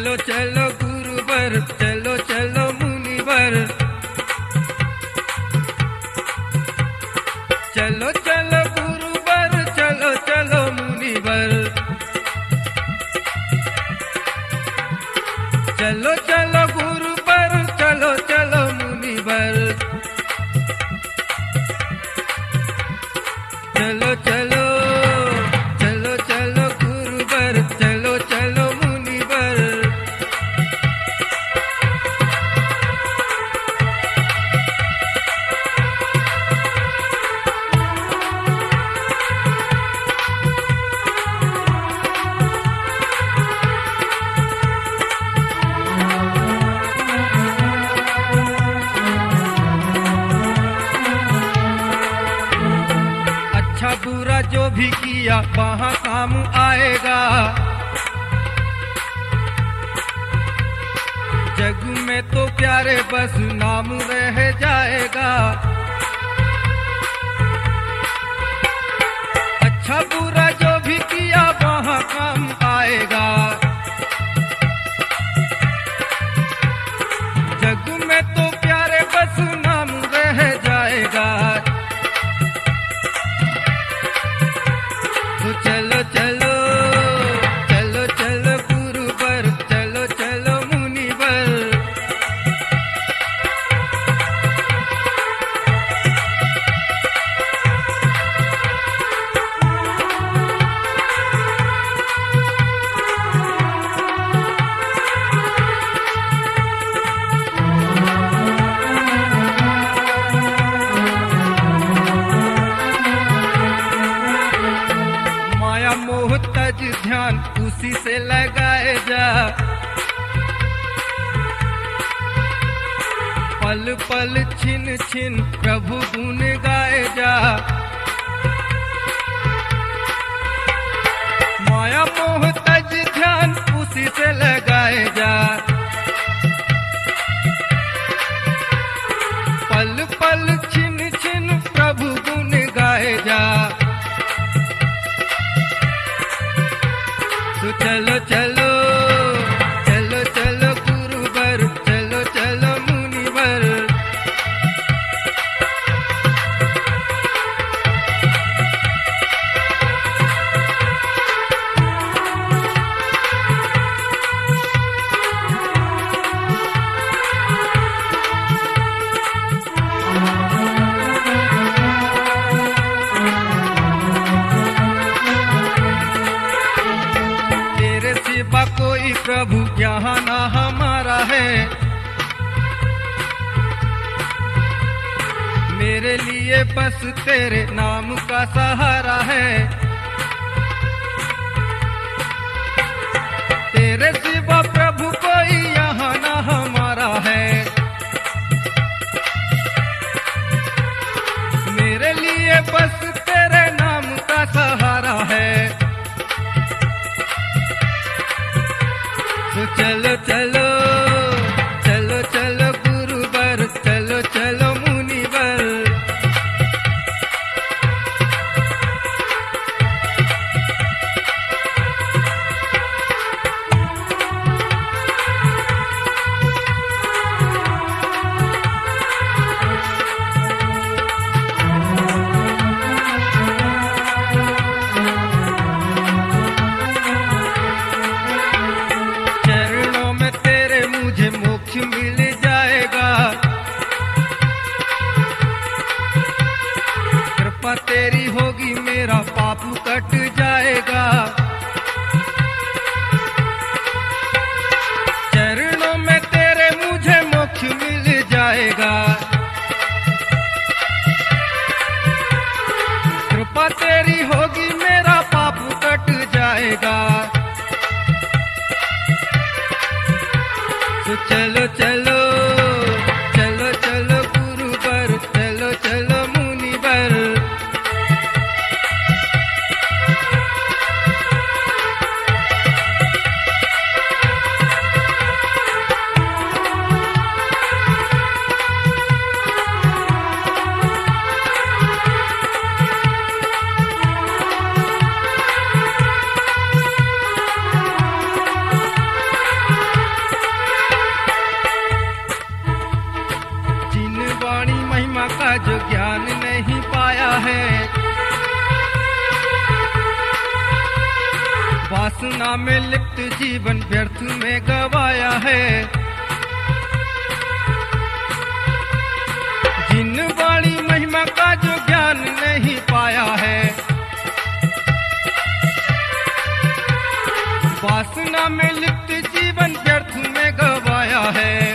चलो चलो गुरुवर, चलो चलो मुनिवर, चलो चलो गुरुवर, चलो चलो मुनिवर, चलो चलो गुरुवर, चलो चलो मुनिवर, चलो चलो चलो चलो गुरुवर, चलो चलो मुनिवर। अच्छा बुरा जो भी किया वहाँ काम आएगा, जग में तो प्यारे बस नाम रह जाएगा। अच्छा बुरा जो भी किया वहाँ काम आएगा, जग में तो प्यारे बस नाम रह जाएगा। तो चलो चलो चलो चलो गुरुवर, चलो चलो मुनिवर, माया मोह तज ध्यान उसी से लगाए जा, पल पल छिन छिन प्रभु गुण गाए जा। माया मोह तज ध्यान उसी से लगाए जा, पल पल छिन छिन प्रभु गुण गाए जा। तो चलो चलो चलो चलो गुरुवर, चलो चलो मुनिवर, तेरे सिवा कोई प्रभु यहाँ ना हमारा है, मेरे लिए बस तेरे नाम का सहारा है। तेरे सिवा प्रभु कोई यहाँ ना हमारा है, मेरे लिए बस तेरे नाम का सहारा है। तो चलो चलो चलो चलो गुरुवर, चलो चलो मुनिवर, वासना में लिप्त जीवन व्यर्थ में गवाया है। जिन वाली महिमा का जो ज्ञान नहीं पाया है, वासना में लिप्त जीवन व्यर्थ में गवाया है।